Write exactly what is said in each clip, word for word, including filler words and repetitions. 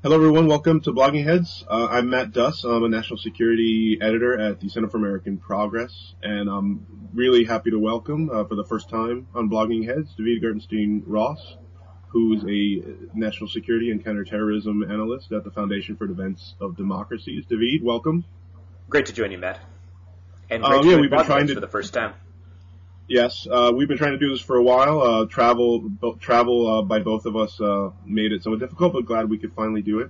Hello, everyone. Welcome to Blogging Heads. Uh, I'm Matt Duss. I'm a national security editor at the Center for American Progress, and I'm really happy to welcome, uh, for the first time on Blogging Heads, David Gartenstein Ross, who's a national security and counterterrorism analyst at the Foundation for Defense of Democracies. David, welcome. Great to join you, Matt. And great Um, to yeah, join we've been Blogging trying Heads to. for the first time. Yes, uh, we've been trying to do this for a while. Uh, travel, bo- travel uh, by both of us uh, made it somewhat difficult, but glad we could finally do it.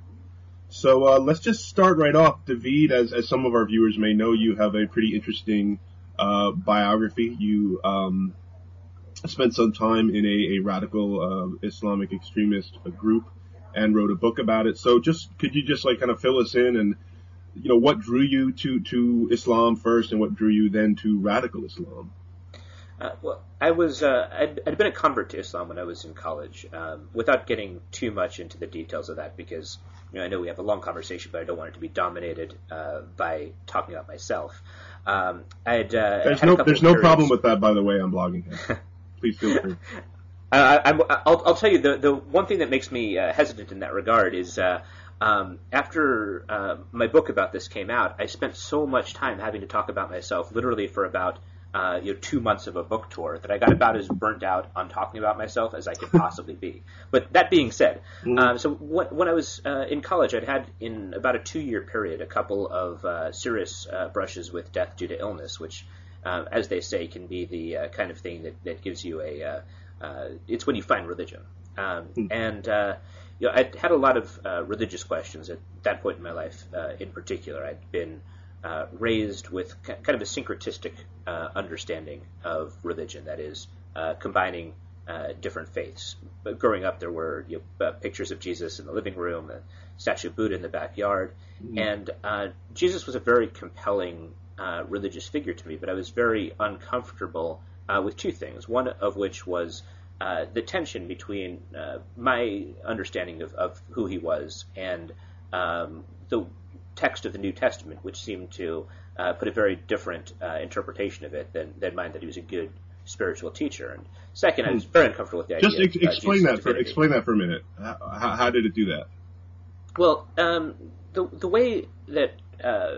So uh, let's just start right off. David, as, as some of our viewers may know, you have a pretty interesting uh, biography. You um, spent some time in a, a radical uh, Islamic extremist group and wrote a book about it. So just could you just like kind of fill us in and, you know, what drew you to, to Islam first and what drew you then to radical Islam? Uh, well, I was uh, I'd, I'd been a convert to Islam when I was in college. Um, without getting too much into the details of that, because you know I know we have a long conversation, but I don't want it to be dominated uh, by talking about myself. Um, I'd uh, there's had no a couple there's of no periods. problem with that, by the way. I'm blogging. Please feel free. Uh, I, I'll, I'll tell you the the one thing that makes me uh, hesitant in that regard is. Uh, Um, after uh, my book about this came out, I spent so much time having to talk about myself, literally for about uh, you know two months of a book tour, that I got about as burnt out on talking about myself as I could possibly be. But that being said, Mm. um, so what, when I was uh, in college, I'd had in about a two-year period a couple of uh, serious uh, brushes with death due to illness, which, uh, as they say, can be the uh, kind of thing that, that gives you a uh, uh, it's when you find religion. Um, Mm. and uh, you know, I'd had a lot of uh, religious questions at that point in my life. Uh, in particular, I'd been uh, raised with k- kind of a syncretistic uh, understanding of religion, that is, uh, combining uh, different faiths. But growing up, there were you know, uh, pictures of Jesus in the living room, a statue of Buddha in the backyard, Mm. and uh, Jesus was a very compelling uh, religious figure to me, but I was very uncomfortable uh, with two things, one of which was Uh, the tension between uh, my understanding of, of who he was and um, the text of the New Testament, which seemed to uh, put a very different uh, interpretation of it than, than mine, that he was a good spiritual teacher. And second, I was very uncomfortable with the idea Just ex- of uh, explain Jesus' that for divinity. explain that for a minute. How, how did it do that? Well, um, the the way that uh,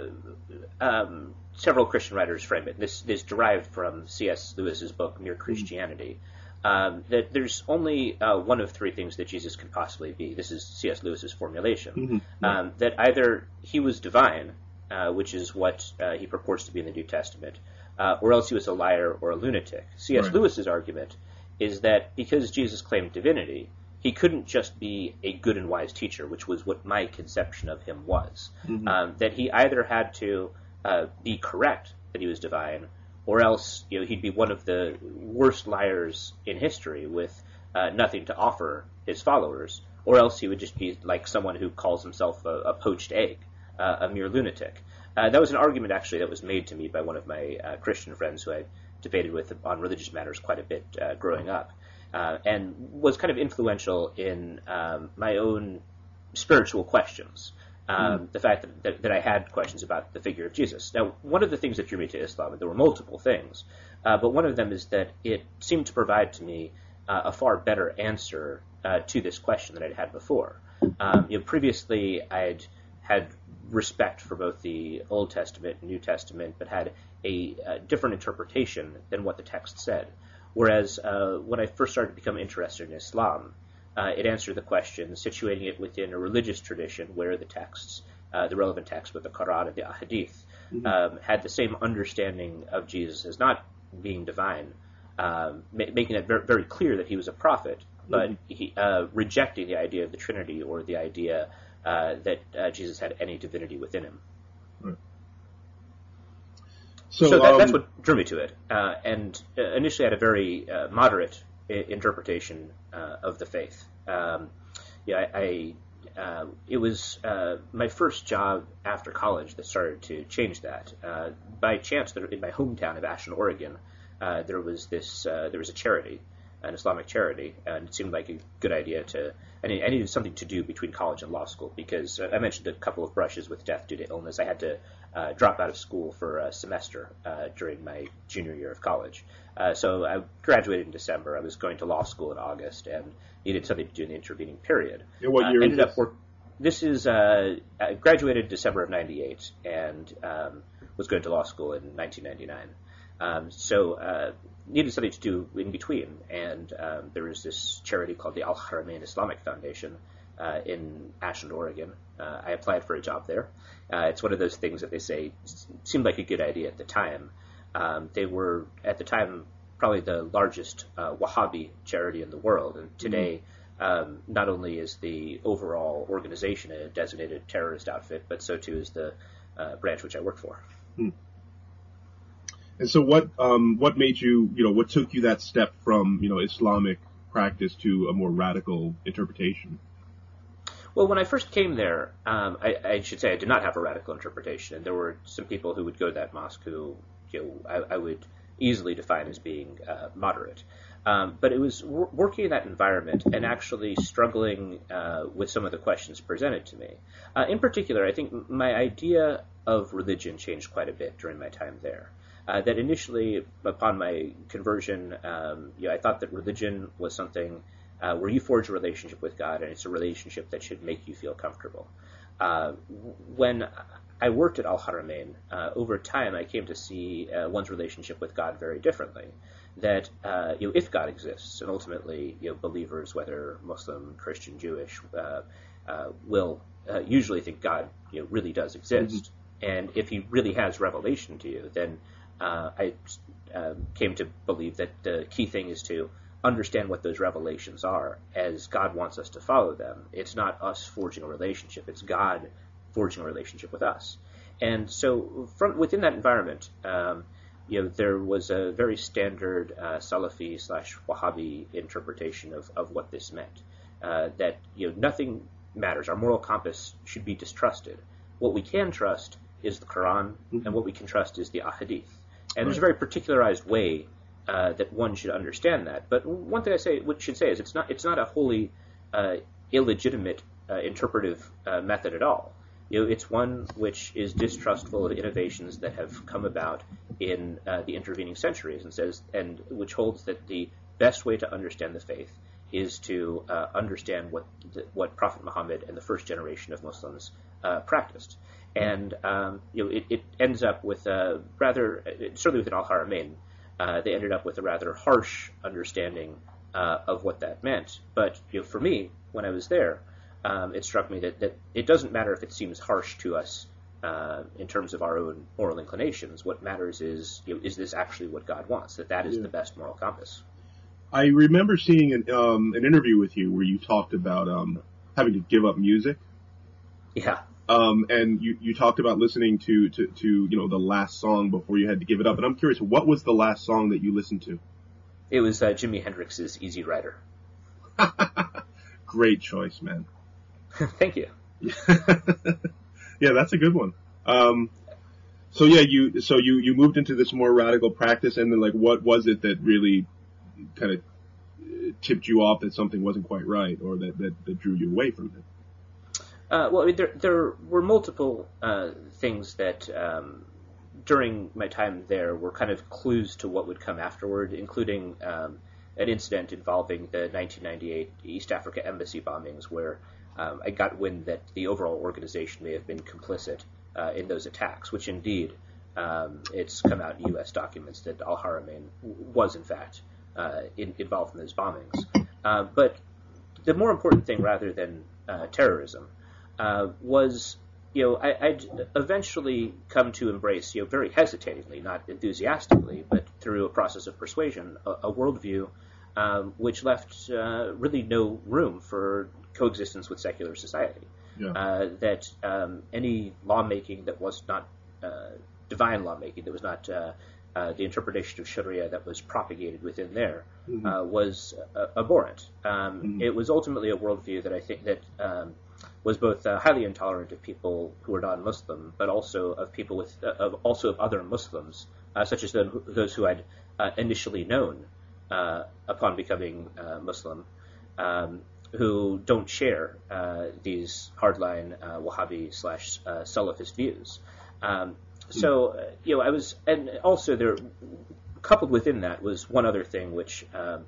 um, several Christian writers frame it, this is derived from C S Lewis's book Mere Christianity. Um, that there's only uh, one of three things that Jesus could possibly be. This is C S Lewis's formulation. Mm-hmm. Um, that either he was divine, uh, which is what uh, he purports to be in the New Testament, uh, or else he was a liar or a lunatic. C S Right. Lewis's argument is that because Jesus claimed divinity, he couldn't just be a good and wise teacher, which was what my conception of him was. Mm-hmm. Um, that he either had to uh, be correct that he was divine, or else you know he'd be one of the worst liars in history with uh, nothing to offer his followers, or else he would just be like someone who calls himself a, a poached egg, uh, a mere lunatic. Uh, that was an argument actually that was made to me by one of my uh, Christian friends who I debated with on religious matters quite a bit uh, growing up, uh, and was kind of influential in um, my own spiritual questions. Um, mm. The fact that, that, that I had questions about the figure of Jesus. Now, one of the things that drew me to Islam, and there were multiple things, uh, but one of them is that it seemed to provide to me uh, a far better answer uh, to this question than I'd had before. Um, you know, previously, I'd had respect for both the Old Testament and New Testament, but had a, a different interpretation than what the text said. Whereas uh, when I first started to become interested in Islam, Uh, it answered the question, situating it within a religious tradition where the texts, uh, the relevant texts with the Quran and the Ahadith, mm-hmm. um, had the same understanding of Jesus as not being divine, um, ma- making it very, very clear that he was a prophet, but mm-hmm. he, uh, rejecting the idea of the Trinity or the idea uh, that uh, Jesus had any divinity within him. Right. So, so that, um, that's what drew me to it, uh, and uh, initially I had a very uh, moderate I- interpretation uh, of the faith. Um, yeah, I, I uh, it was uh, my first job after college that started to change that. Uh, by chance, in my hometown of Ashland, Oregon, uh, there was this uh, there was a charity, an Islamic charity, and it seemed like a good idea to. I needed, I needed something to do between college and law school because uh, I mentioned a couple of brushes with death due to illness. I had to uh, drop out of school for a semester uh, during my junior year of college. Uh, so I graduated in December. I was going to law school in August and needed something to do in the intervening period. And what Uh, year is ended this? up work- this is uh, I graduated December of ninety-eight and um, was going to law school in nineteen ninety-nine. Um, so uh, needed something to do in between, and um, there was this charity called the Al Haramain Islamic Foundation uh, in Ashland, Oregon. Uh, I applied for a job there. Uh, it's one of those things that they say seemed like a good idea at the time. Um, they were, at the time, probably the largest uh, Wahhabi charity in the world, and today mm-hmm. um, not only is the overall organization a designated terrorist outfit, but so too is the uh, branch which I work for. Hmm. And so what um, what made you, you know, what took you that step from, you know, Islamic practice to a more radical interpretation? Well, when I first came there, um, I, I should say I did not have a radical interpretation, and there were some people who would go to that mosque who, you know, I, I would easily define as being uh, moderate. Um, but it was w- working in that environment and actually struggling uh, with some of the questions presented to me. Uh, in particular, I think my idea of religion changed quite a bit during my time there. Uh, that initially, upon my conversion, um, you know, I thought that religion was something uh, where you forge a relationship with God, and it's a relationship that should make you feel comfortable. Uh, when I worked at Al Haramain, uh, over time I came to see uh, one's relationship with God very differently. That uh, you know, if God exists, and ultimately, you know, believers, whether Muslim, Christian, Jewish, uh, uh, will uh, usually think God, you know, really does exist, mm-hmm. and if He really has revelation to you, then Uh, I uh, came to believe that the key thing is to understand what those revelations are as God wants us to follow them. It's not us forging a relationship. It's God forging a relationship with us. And so from within that environment, um, you know, there was a very standard uh, Salafi slash Wahhabi interpretation of, of what this meant. Uh, that, you know, nothing matters. Our moral compass should be distrusted. What we can trust is the Quran, mm-hmm. and what we can trust is the Ahadith. And right. There's a very particularized way uh, that one should understand that. But one thing I say, what should say is it's not it's not a wholly uh, illegitimate uh, interpretive uh, method at all. You know, it's one which is distrustful of innovations that have come about in uh, the intervening centuries, and says, and which holds that the best way to understand the faith is to uh, understand what the, what Prophet Muhammad and the first generation of Muslims uh, practiced. And um, you know, it, it ends up with a rather, certainly within Al Haramain, uh, they ended up with a rather harsh understanding uh, of what that meant. But you know, for me, when I was there, um, it struck me that, that it doesn't matter if it seems harsh to us uh, in terms of our own moral inclinations. What matters is, you know, is this actually what God wants? That that is yeah. the best moral compass. I remember seeing an, um, an interview with you where you talked about um, having to give up music. Yeah. Um, and you, you talked about listening to, to, to, you know, the last song before you had to give it up. And I'm curious, what was the last song that you listened to? It was uh, Jimi Hendrix's Easy Rider. Great choice, man. Thank you. Yeah, that's a good one. Um, so yeah, you, so you, you moved into this more radical practice, and then like, what was it that really kind of tipped you off that something wasn't quite right, or that, that, that drew you away from it? Uh, well, I mean, there, there were multiple uh, things that um, during my time there were kind of clues to what would come afterward, including um, an incident involving the nineteen ninety-eight East Africa embassy bombings, where um, I got wind that the overall organization may have been complicit uh, in those attacks, which indeed um, it's come out in U S documents that Al Haramain was in fact uh, in, involved in those bombings. Uh, but the more important thing, rather than uh, terrorism, Uh, was, you know, I, I'd eventually come to embrace, you know, very hesitatingly, not enthusiastically, but through a process of persuasion, a, a worldview um, which left uh, really no room for coexistence with secular society. Yeah. Uh, that um, any lawmaking that was not uh, divine lawmaking, that was not uh, uh, the interpretation of Sharia that was propagated within there, mm-hmm. uh, was uh, abhorrent. Um, mm-hmm. It was ultimately a worldview that I think that um, was both uh, highly intolerant of people who were non-Muslim, but also of people with, uh, of also of other Muslims, uh, such as the, those who I'd uh, initially known uh, upon becoming uh, Muslim, um, who don't share uh, these hardline uh, Wahhabi slash uh, Salafist views. Um, so, uh, you know, I was, and also there, coupled within that was one other thing which um,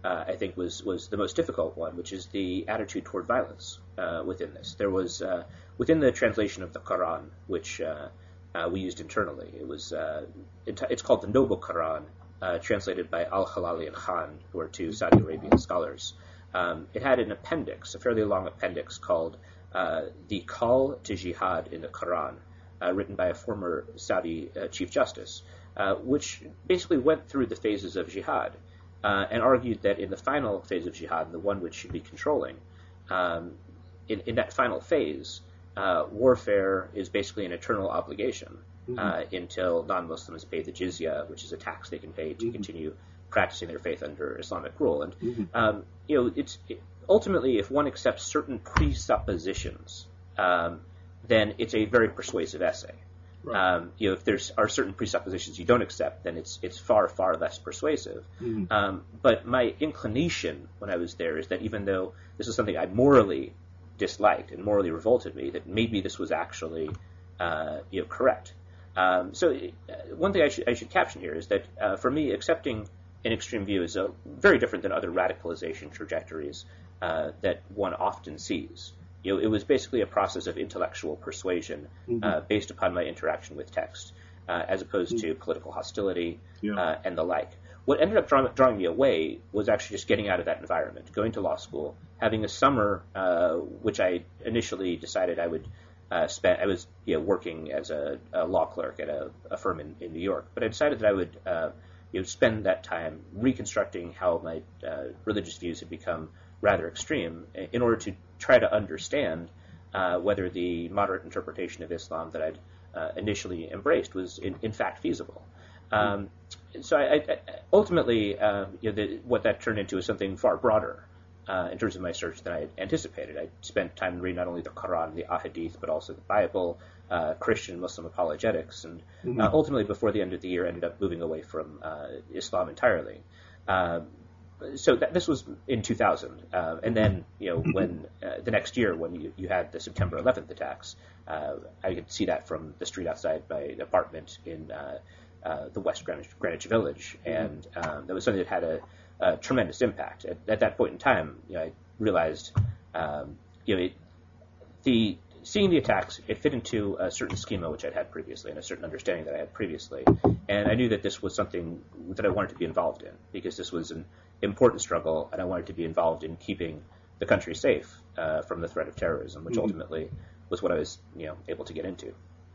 uh, I think, was, was the most difficult one, which is the attitude toward violence uh, within this. There was, uh, within the translation of the Quran, which uh, uh, we used internally, it was uh, it, it's called the Noble Quran, uh, translated by Al-Halali and Khan, who are two Saudi Arabian scholars. Um, it had an appendix, a fairly long appendix, called uh, The Call to Jihad in the Quran, uh, written by a former Saudi uh, Chief Justice, uh, which basically went through the phases of jihad. Uh, and argued that in the final phase of jihad, the one which should be controlling, um, in, in that final phase, uh, warfare is basically an eternal obligation mm-hmm. uh, until non-Muslims pay the jizya, which is a tax they can pay to mm-hmm. continue practicing their faith under Islamic rule. And mm-hmm. um, you know, it's it, ultimately, if one accepts certain presuppositions, um, then it's a very persuasive essay. Right. Um, you know, if there are certain presuppositions you don't accept, then it's it's far, far less persuasive. Mm-hmm. Um, but my inclination when I was there is that even though this is something I morally disliked and morally revolted me, that maybe this was actually uh, you know correct. Um, so uh, one thing I should I should caption here is that uh, for me, accepting an extreme view is uh, very different than other radicalization trajectories uh, that one often sees. You know, it was basically a process of intellectual persuasion mm-hmm. uh, based upon my interaction with text, uh, as opposed mm-hmm. to political hostility yeah. uh, and the like. What ended up draw- drawing me away was actually just getting out of that environment, going to law school, having a summer, uh, which I initially decided I would uh, spend. I was you know, working as a, a law clerk at a, a firm in, in New York, but I decided that I would uh, you know, spend that time reconstructing how my uh, religious views had become rather extreme in order to try to understand uh, whether the moderate interpretation of Islam that I'd uh, initially embraced was in, in fact feasible. Um, so I, I, ultimately, uh, you know, the, what that turned into is something far broader uh, in terms of my search than I had anticipated. I spent time reading not only the Quran, the Ahadith, but also the Bible, uh, Christian, Muslim apologetics, and mm-hmm. uh, ultimately before the end of the year ended up moving away from uh, Islam entirely. Um, So that, this was in two thousand, uh, and then you know when uh, the next year when you, you had the September eleventh attacks, uh, I could see that from the street outside my apartment in uh, uh, the West Greenwich, Greenwich Village, and um, that was something that had a, a tremendous impact. At, at that point in time, you know, I realized um, you know it, the seeing the attacks, it fit into a certain schema which I'd had previously and a certain understanding that I had previously, and I knew that this was something that I wanted to be involved in because this was an important struggle, and I wanted to be involved in keeping the country safe uh, from the threat of terrorism, which mm-hmm. ultimately was what I was, you know, able to get into.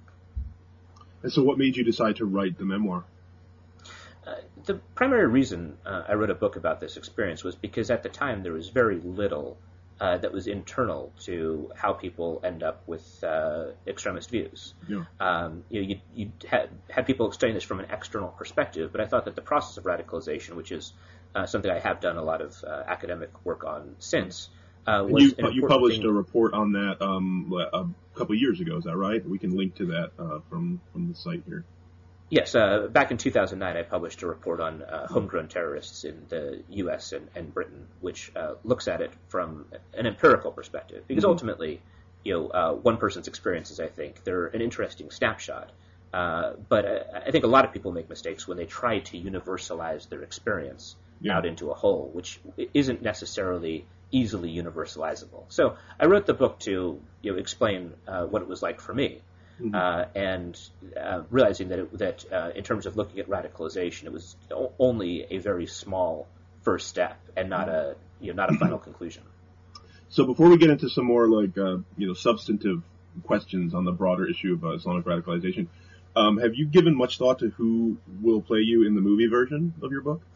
And so, what made you decide to write the memoir? Uh, the primary reason uh, I wrote a book about this experience was because at the time there was very little uh, that was internal to how people end up with uh, extremist views. Yeah. Um, you know, you, you had, had people studying this from an external perspective, but I thought that the process of radicalization, which is Uh, something I have done a lot of uh, academic work on since. Uh, was you, an you published thing. a report on that um, a couple of years ago, is that right? We can link to that uh, from, from the site here. Yes, uh, back in two thousand nine I published a report on uh, homegrown terrorists in the U S and, and Britain, which uh, looks at it from an empirical perspective. Because mm-hmm. ultimately, you know, uh, one person's experiences, I think, they're an interesting snapshot. Uh, but I, I think a lot of people make mistakes when they try to universalize their experience Yeah. out into a whole, which isn't necessarily easily universalizable. So I wrote the book to you know, explain uh, what it was like for me, mm-hmm. uh, and uh, realizing that it, that uh, in terms of looking at radicalization, it was o- only a very small first step and not a you know not a final conclusion. So before we get into some more like uh, you know substantive questions on the broader issue of uh, Islamic radicalization, um, have you given much thought to who will play you in the movie version of your book?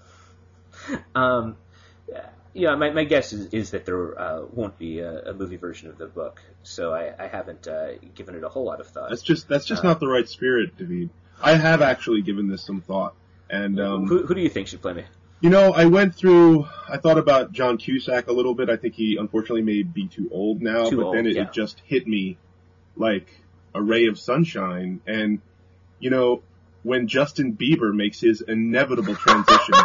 Um, yeah, my, my guess is, is that there uh, won't be a, a movie version of the book, so I, I haven't uh, given it a whole lot of thought. That's just that's just uh, not the right spirit, David. I have actually given this some thought, and um, who, who do you think should play me? You know, I went through. I thought about John Cusack a little bit. I think he unfortunately may be too old now, too but old, then it, yeah. it just hit me like a ray of sunshine. And you know, when Justin Bieber makes his inevitable transition.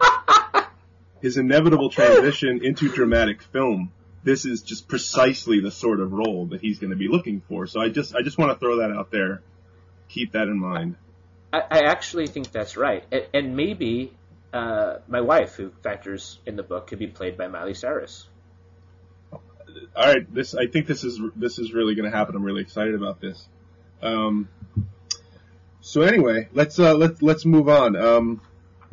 His inevitable transition into dramatic film. This is just precisely the sort of role that he's going to be looking for. So I just, I just want to throw that out there. Keep that in mind. I, I actually think that's right, and, and maybe uh, my wife, who factors in the book, could be played by Miley Cyrus. All right, this I think this is this is really going to happen. I'm really excited about this. Um, so anyway, let's uh, let's let's move on. Um,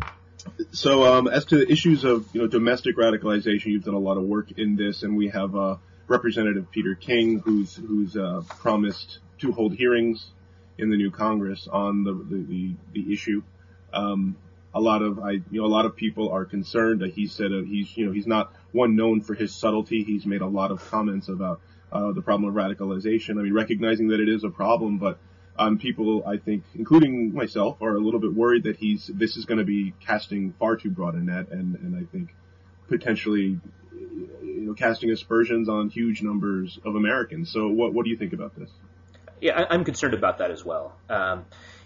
so um, as to the issues of you know domestic radicalization, you've done a lot of work in this, and we have uh, Representative Peter King, who's who's uh, promised to hold hearings in the new Congress on the the, the, the issue. Um, a lot of I you know a lot of people are concerned that he said uh, he's you know he's not one known for his subtlety. He's made a lot of comments about uh, the problem of radicalization. I mean, recognizing that it is a problem, but um, people, I think, including myself, are a little bit worried that he's this is going to be casting far too broad a net, and, and I think potentially you know casting aspersions on huge numbers of Americans. So, what what do you think about this? Yeah, I'm concerned about that as well. Um,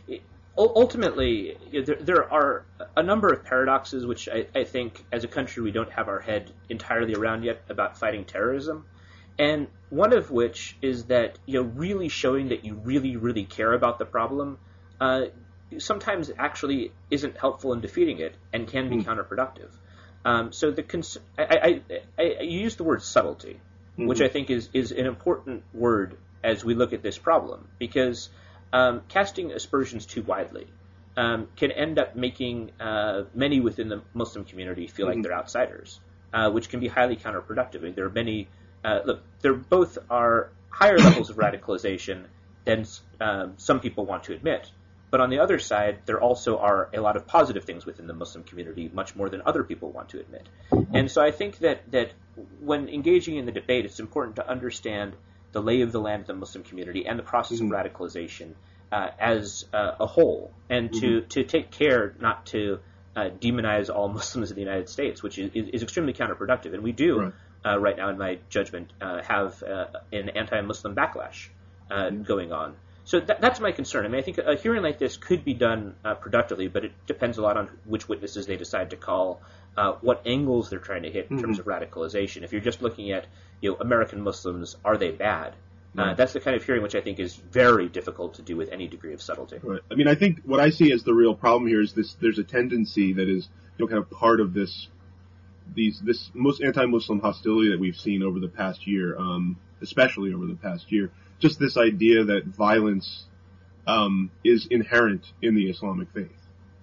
Ultimately, there, there are a number of paradoxes which I, I think as a country we don't have our head entirely around yet about fighting terrorism. And one of which is that, you know, really showing that you really, really care about the problem uh, sometimes actually isn't helpful in defeating it and can be mm. counterproductive. Um, so the cons- I, I, I, I use the word subtlety, mm-hmm. which I think is, is an important word as we look at this problem, because Um, casting aspersions too widely um, can end up making uh, many within the Muslim community feel mm-hmm. like they're outsiders, uh, which can be highly counterproductive. I mean, there are many, uh, look, there both are higher levels of radicalization than um, some people want to admit. But on the other side, there also are a lot of positive things within the Muslim community, much more than other people want to admit. And so I think that, that when engaging in the debate, it's important to understand the lay of the land of the Muslim community and the process mm-hmm. of radicalization uh, as uh, a whole, and to, mm-hmm. to take care not to uh, demonize all Muslims in the United States, which is, is extremely counterproductive. And we do, right, uh, right now, in my judgment, uh, have uh, an anti-Muslim backlash uh, mm-hmm. going on. So that, that's my concern. I mean, I think a hearing like this could be done uh, productively, but it depends a lot on which witnesses they decide to call, uh, what angles they're trying to hit in mm-hmm. terms of radicalization. If you're just looking at, you know, American Muslims, are they bad? Uh, right. That's the kind of hearing which I think is very difficult to do with any degree of subtlety. Right. I mean, I think what I see as the real problem here is this: there's a tendency that is, you know, kind of part of this, these this most anti-Muslim hostility that we've seen over the past year, um, especially over the past year. Just this idea that violence um, is inherent in the Islamic faith.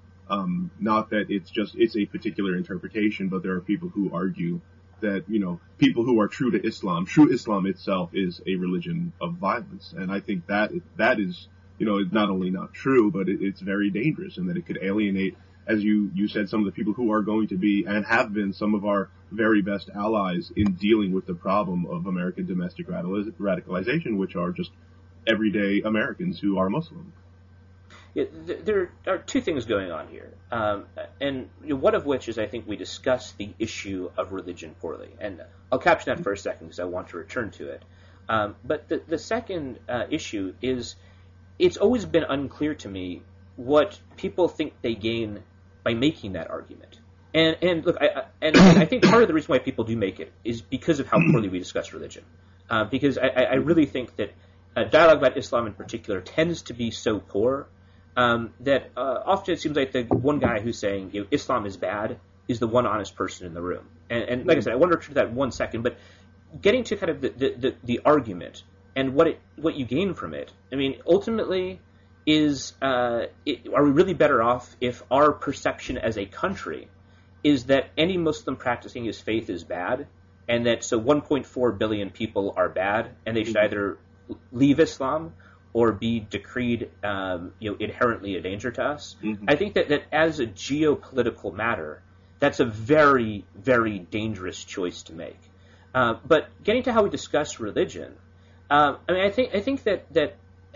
Um, not that it's just, it's a particular interpretation, but there are people who argue that, you know, people who are true to Islam, true Islam itself is a religion of violence. And I think that, that is, you know, not only not true, but it, it's very dangerous, and that it could alienate, as you, you said, some of the people who are going to be and have been some of our very best allies in dealing with the problem of American domestic radicalization, which are just everyday Americans who are Muslim. Yeah, there are two things going on here, um, and you know, one of which is I think we discuss the issue of religion poorly, and I'll capture that for a second because I want to return to it. Um, but the, the second uh, issue is it's always been unclear to me what people think they gain by making that argument. And and look, I, I, and I think part of the reason why people do make it is because of how poorly we discuss religion. Uh, because I, I really think that uh, dialogue about Islam in particular tends to be so poor um, that uh, often it seems like the one guy who's saying, you know, Islam is bad is the one honest person in the room. And, and like I said, I want to return to that in one second, but getting to kind of the, the, the, the argument and what it what you gain from it, I mean, ultimately is uh, it, are we really better off if our perception as a country is that any Muslim practicing his faith is bad, and that so one point four billion people are bad, and they should either leave Islam or be decreed, um, you know, inherently a danger to us? Mm-hmm. I think that, that as a geopolitical matter, that's a very, very dangerous choice to make. Uh, but getting to how we discuss religion, uh, I mean, I think I think that that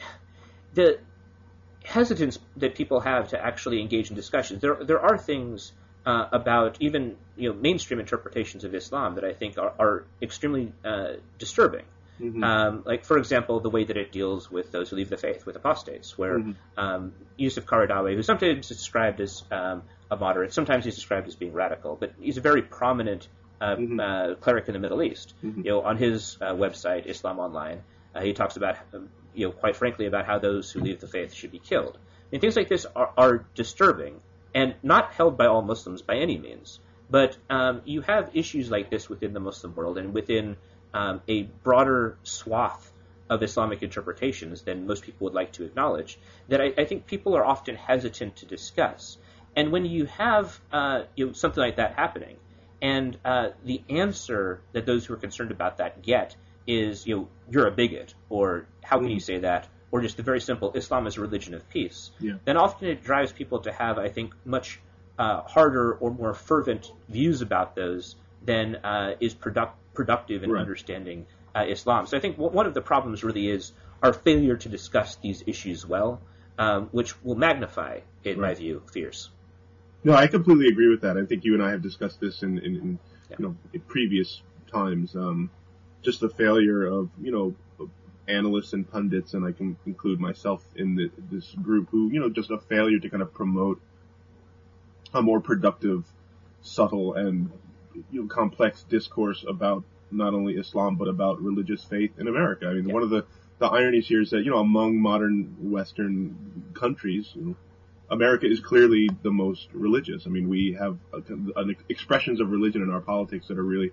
the hesitance that people have to actually engage in discussions, there there are things Uh, about even you know mainstream interpretations of Islam that I think are, are extremely uh, disturbing. Mm-hmm. Um, like, for example, the way that it deals with those who leave the faith, with apostates, where mm-hmm. um, Yusuf Qaradawi, who sometimes is described as um, a moderate, sometimes he's described as being radical, but he's a very prominent uh, mm-hmm. uh, cleric in the Middle East. Mm-hmm. You know, on his uh, website, Islam Online, uh, he talks about, um, you know, quite frankly, about how those who leave the faith should be killed. I mean, things like this are, are disturbing. and not held by all Muslims by any means. But um, you have issues like this within the Muslim world and within um, a broader swath of Islamic interpretations than most people would like to acknowledge, that I, I think people are often hesitant to discuss. And when you have uh, you know, something like that happening, and uh, the answer that those who are concerned about that get is, you know, you're a bigot, or how can you say that, or just the very simple, Islam is a religion of peace, yeah. then often it drives people to have, I think, much uh, harder or more fervent views about those than uh, is product- productive in right. understanding uh, Islam. So I think w- one of the problems really is our failure to discuss these issues well, um, which will magnify, in right. my view, fears. No, I completely agree with that. I think you and I have discussed this in, in, in yeah. you know, in previous times. Um, just the failure of, you know, analysts and pundits, and I can include myself in the, this group, who, you know, just a failure to kind of promote a more productive, subtle, and, you know, complex discourse about not only Islam but about religious faith in America. I mean, yeah. one of the, the ironies here is that, you know, among modern Western countries, you know, America is clearly the most religious. I mean, we have a, an expressions of religion in our politics that are really,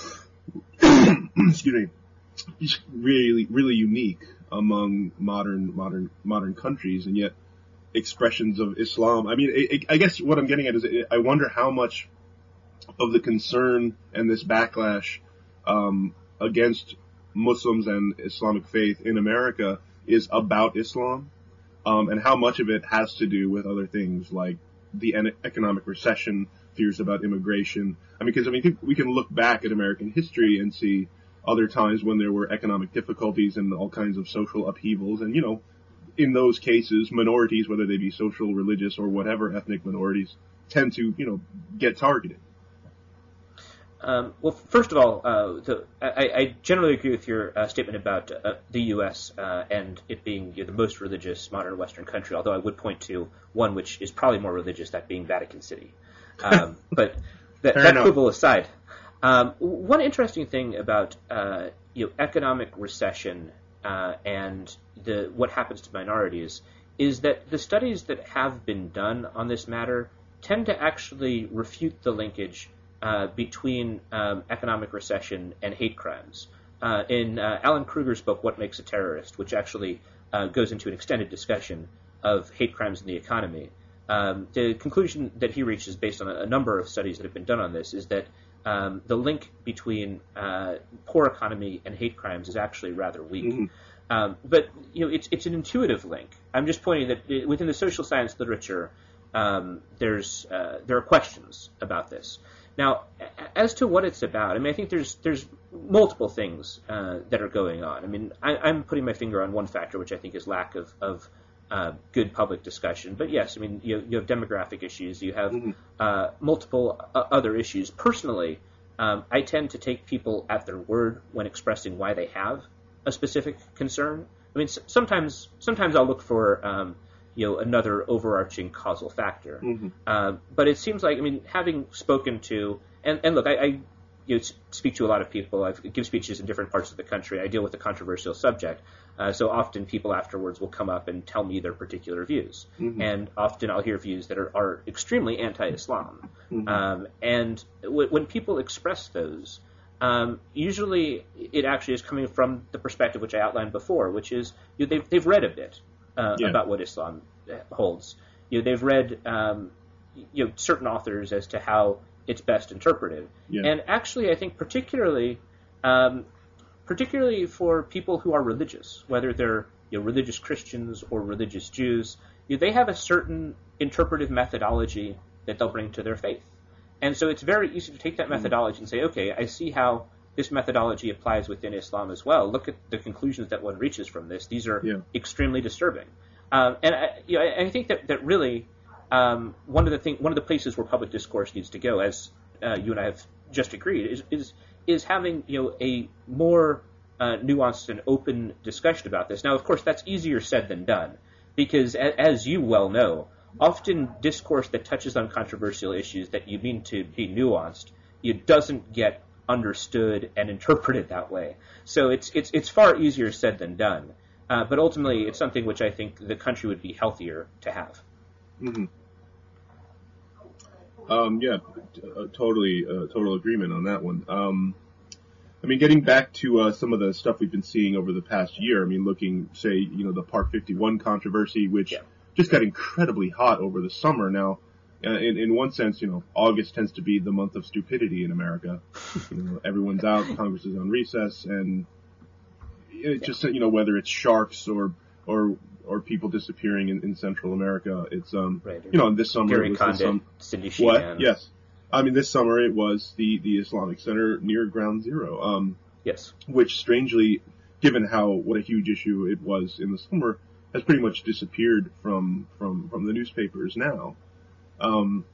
excuse me, really, really unique among modern, modern, modern countries, and yet expressions of Islam. I mean, it, it, I guess what I'm getting at is, it, I wonder how much of the concern and this backlash um, against Muslims and Islamic faith in America is about Islam. Um, and how much of it has to do with other things like the en- economic recession, fears about immigration. I mean, because I mean, we can look back at American history and see other times when there were economic difficulties and all kinds of social upheavals. And, you know, in those cases, minorities, whether they be social, religious, or whatever ethnic minorities, tend to, you know, get targeted. Um, well, first of all, uh, the, I, I generally agree with your uh, statement about uh, the U S uh, and it being, you know, the most religious modern Western country, although I would point to one which is probably more religious, that being Vatican City. Um, but that, that quibble aside, um, one interesting thing about uh, you know, economic recession uh, and the what happens to minorities is that the studies that have been done on this matter tend to actually refute the linkage Uh, between um, economic recession and hate crimes. Uh, in uh, Alan Kruger's book, What Makes a Terrorist, which actually uh, goes into an extended discussion of hate crimes in the economy, um, the conclusion that he reaches based on a, a number of studies that have been done on this is that um, the link between uh, poor economy and hate crimes is actually rather weak. Mm-hmm. Um, but you know, it's it's an intuitive link. I'm just pointing that it, within the social science literature, um, there's uh, there are questions about this. Now, as to what it's about, I mean, I think there's there's multiple things uh, that are going on. I mean, I, I'm putting my finger on one factor, which I think is lack of, of uh, good public discussion. But yes, I mean, you, you have demographic issues. You have mm-hmm. uh, multiple uh, other issues. Personally, um, I tend to take people at their word when expressing why they have a specific concern. I mean, sometimes sometimes I'll look for um, you know, another overarching causal factor. Mm-hmm. Uh, but it seems like, I mean, having spoken to, and, and look, I, I you know, speak to a lot of people. I give speeches in different parts of the country. I deal with a controversial subject. Uh, so often people afterwards will come up and tell me their particular views. Mm-hmm. And often I'll hear views that are, are extremely anti-Islam. Mm-hmm. Um, and w- when people express those, um, usually it actually is coming from the perspective which I outlined before, which is, you know, they've, they've read a bit. Uh, yeah. about what Islam holds. You know, they've read um, you know, certain authors as to how it's best interpreted. Yeah. And actually, I think particularly um, particularly for people who are religious, whether they're, you know, religious Christians or religious Jews, you know, they have a certain interpretive methodology that they'll bring to their faith. And so it's very easy to take that methodology and say, okay, I see how this methodology applies within Islam as well. Look at the conclusions that one reaches from this. These are yeah. extremely disturbing. Um, and I, you know, I think that, that really um, one of the thing, one of the places where public discourse needs to go, as uh, you and I have just agreed, is is, is having, you know, a more uh, nuanced and open discussion about this. Now, of course, that's easier said than done, because a, as you well know, often discourse that touches on controversial issues that you mean to be nuanced, it doesn't get understood and interpreted that way. So it's it's it's far easier said than done. Uh, but ultimately, it's something which I think the country would be healthier to have. Mm-hmm. Um, yeah, t- uh, totally, uh, total agreement on that one. Um, I mean, getting back to uh, some of the stuff we've been seeing over the past year. I mean, looking, say, you know, the Park fifty-one controversy, which Yeah. just got incredibly hot over the summer. Now, uh, in, in one sense, you know, August tends to be the month of stupidity in America. You know, everyone's out, Congress is on recess, and it Yeah. just, you know, whether it's sharks or or or people disappearing in, in Central America, it's um, Right. you know, and this summer Gary it was the Condit, sum- Cindy what? Sheehan. Yes. I mean, this summer it was the, the Islamic Center near Ground Zero, um, Yes. which strangely, given how, what a huge issue it was in the summer, has pretty much disappeared from, from, from the newspapers now. Um,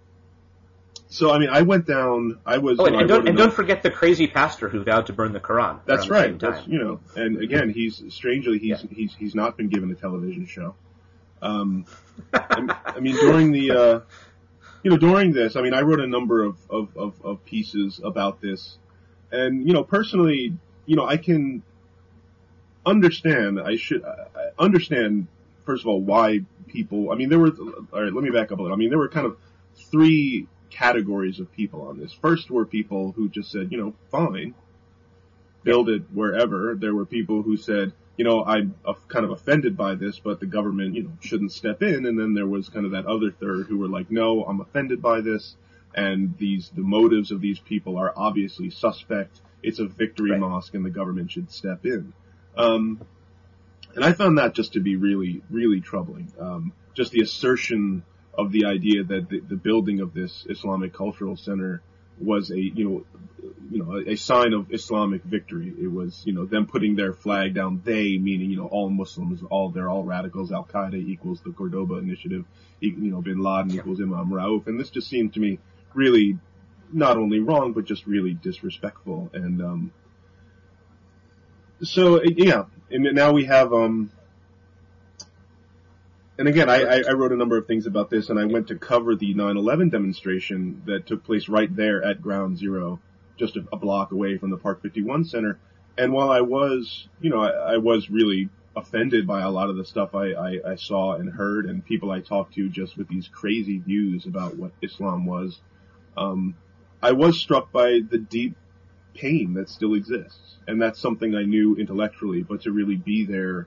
so, I mean, I went down, I was... Oh, and, I and wrote don't a and note- don't forget the crazy pastor who vowed to burn the Quran. That's around the right. same time. That's, you know, and again, he's, strangely, he's, Yeah. he's, he's not been given a television show. Um, I, I mean, during the, uh, you know, during this, I mean, I wrote a number of, of, of, of pieces about this. And, you know, personally, you know, I can understand, I should I understand, first of all, why people, I mean, there were, all right, let me back up a little. I mean, there were kind of three categories of people on this. First were people who just said, you know, fine, build it wherever. There were people who said, you know, I'm uh, kind of offended by this, but the government, you know, shouldn't step in. And then there was kind of that other third who were like, no, I'm offended by this. And these, the motives of these people are obviously suspect. It's a victory Right. mosque and the government should step in. Um, and I found that just to be really, really troubling. Um, just the assertion of the idea that the, the building of this Islamic Cultural Center was a, you know, you know, a, a sign of Islamic victory. It was, you know, them putting their flag down. They, meaning, you know, all Muslims, all, they're all radicals. Al Qaeda equals the Cordoba Initiative. You know, Bin Laden equals Imam Rauf. And this just seemed to me really not only wrong, but just really disrespectful. And, um, so, yeah, and now we have, um, and again, I, I, I wrote a number of things about this, and I went to cover the nine eleven demonstration that took place right there at Ground Zero, just a, a block away from the Park fifty-one Center. And while I was, you know, I, I was really offended by a lot of the stuff I, I, I saw and heard, and people I talked to just with these crazy views about what Islam was, um, I was struck by the deep pain that still exists. And that's something I knew intellectually, but to really be there,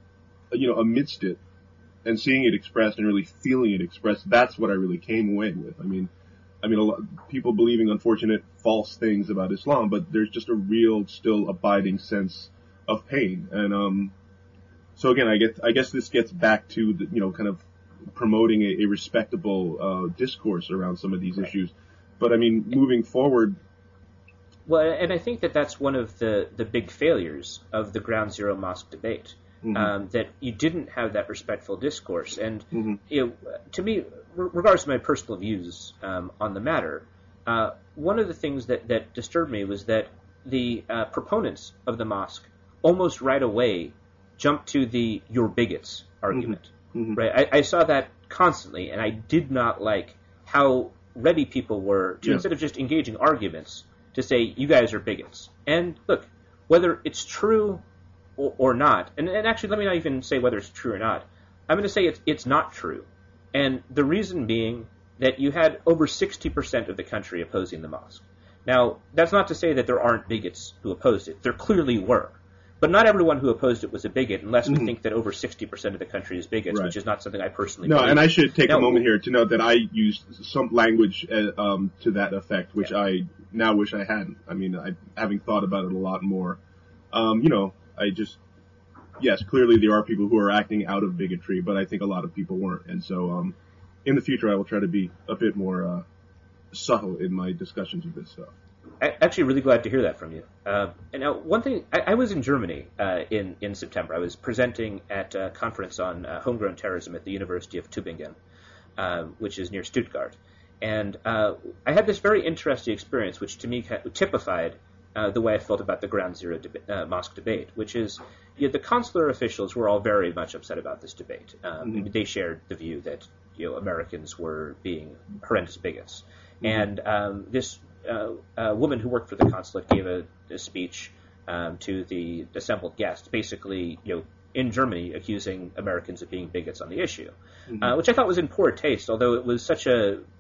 you know, amidst it, and seeing it expressed and really feeling it expressed, that's what I really came away with. I mean, I mean, a lot, people believing unfortunate false things about Islam, but there's just a real, still abiding sense of pain. And, um, so again, I get, I guess this gets back to the, you know, kind of promoting a, a respectable, uh, discourse around some of these Right. issues. But I mean, moving forward. Well, and I think that that's one of the, the big failures of the Ground Zero Mosque debate. Mm-hmm. Um, that you didn't have that respectful discourse. And mm-hmm. you know, to me, regardless of my personal views um, on the matter, uh, one of the things that, that disturbed me was that the uh, proponents of the mosque almost right away jumped to the "you're bigots" argument. Mm-hmm. Right? I, I saw that constantly, and I did not like how ready people were to, yeah. instead of just engaging arguments, to say, you guys are bigots. And look, whether it's true Or, or not, and, and actually let me not even say whether it's true or not. I'm going to say it's, it's not true. And the reason being that you had over sixty percent of the country opposing the mosque. Now, that's not to say that there aren't bigots who opposed it. There clearly were. But not everyone who opposed it was a bigot, unless mm-hmm. we think that over sixty percent of the country is bigots, right. which is not something I personally No, believe. And I should take now, a moment here to note that I used some language uh, um, to that effect, which yeah. I now wish I hadn't. I mean, I, having thought about it a lot more, um, you know, I just, yes, clearly there are people who are acting out of bigotry, but I think a lot of people weren't. And so, um, in the future, I will try to be a bit more, uh, subtle in my discussions of this stuff. I'm actually really glad to hear that from you. Uh, and now, one thing, I, I was in Germany, uh, in, in September. I was presenting at a conference on uh, homegrown terrorism at the University of Tübingen, uh, which is near Stuttgart. And, uh, I had this very interesting experience, which to me typified Uh, the way I felt about the Ground Zero deba- uh, mosque debate, which is you know, the consular officials were all very much upset about this debate. Um, mm-hmm. They shared the view that you know Americans were being horrendous bigots, mm-hmm. and um, this uh, uh, woman who worked for the consulate gave a, a speech um, to the assembled guests, basically you know in Germany accusing Americans of being bigots on the issue, mm-hmm. uh, which I thought was in poor taste, although it was such a